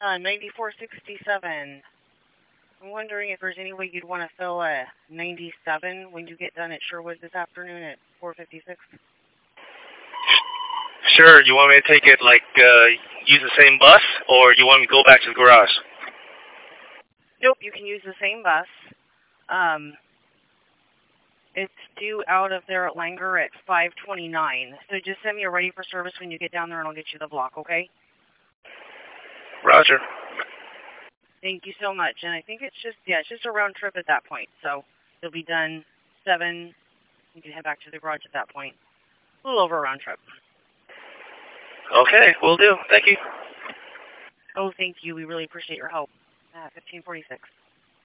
9467. I'm wondering if there's any way you'd want to fill a 97 when you get done at Sherwood this afternoon at 456. Sure, you want me to take it, use the same bus, or you want me to go back to the garage? Nope, you can use the same bus. It's due out of there at Langer at 5:29. So just send me a ready for service when you get down there, and I'll get you the block, okay? Roger. Thank you so much. And I think it's just a round trip at that point. So you'll be done 7. You can head back to the garage at that point. A little over a round trip. Okay, will do. Thank you. Oh, thank you. We really appreciate your help. 1546.